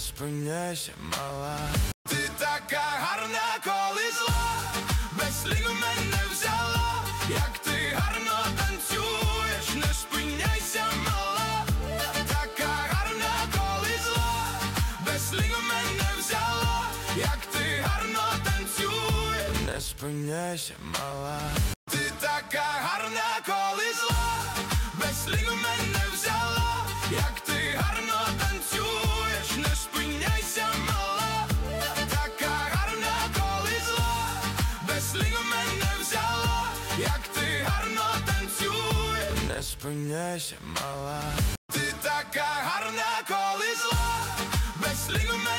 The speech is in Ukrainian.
спиняйся, мала. Ти така гарна, коли зла, без слів мене взяла. Як ти гарно танцюєш, не спиняйся, мала. Така гарна, коли зла, без слів мене взяла. Як ти гарно танцюєш, не спиняйся, мала. Ти така гарна, коли зла, без слів мене взяла. Як ти гарно танцюєш, не спиняйся, мала. Така гарна, коли зла, без слів мене взяла. Як ти гарно танцюєш, не спиняйся, мала. Ти така гарна, коли зла, без слів мене